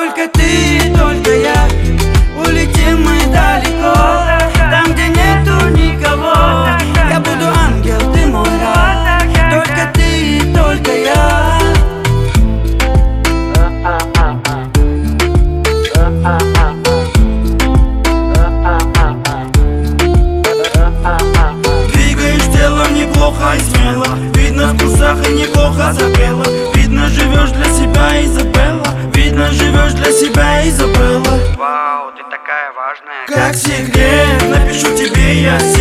Только ты и только я. Улетим мы далеко, там, где нету никого. Я буду ангел, ты мой рай. Только ты и только я. Двигаешь телом неплохо и смело. Видно, в курсах и неплохо запела. Видно, живешь для себя, Изабелла. Видно, живешь для себя, Изабелла. Вау, ты такая важная. Как секрет, напишу тебе я